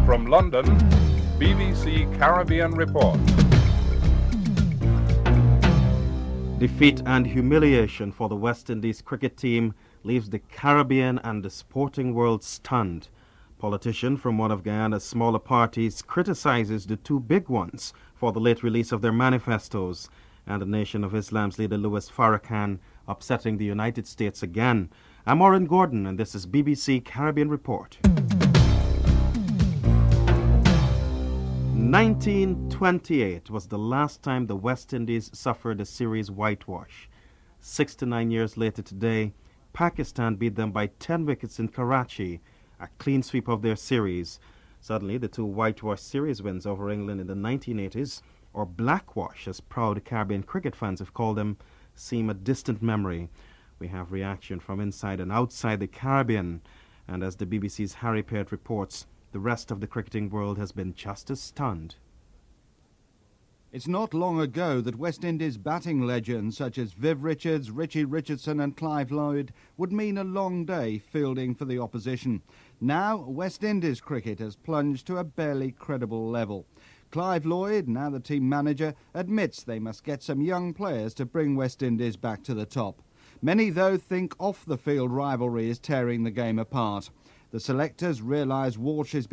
From London, BBC Caribbean Report. Defeat and humiliation for the West Indies cricket team leaves the Caribbean and the sporting world stunned. Politician from one of Guyana's smaller parties criticizes the two big ones for the late release of their manifestos, and the Nation of Islam's leader Louis Farrakhan upsetting the United States again. I'm Oren Gordon, and this is BBC Caribbean Report. 1928 was the last time the West Indies suffered a series whitewash. 69 years later today, Pakistan beat them by 10 wickets in Karachi, a clean sweep of their series. Suddenly, the two whitewash series wins over England in the 1980s, or blackwash as proud Caribbean cricket fans have called them, seem a distant memory. We have reaction from inside and outside the Caribbean, and as the BBC's Harry Peart reports, the rest of the cricketing world has been just as stunned. It's not long ago that West Indies batting legends such as Viv Richards, Richie Richardson and Clive Lloyd would mean a long day fielding for the opposition. Now, West Indies cricket has plunged to a barely credible level. Clive Lloyd, now the team manager, admits they must get some young players to bring West Indies back to the top. Many, though, think off-the-field rivalry is tearing the game apart. The selectors realise Walsh is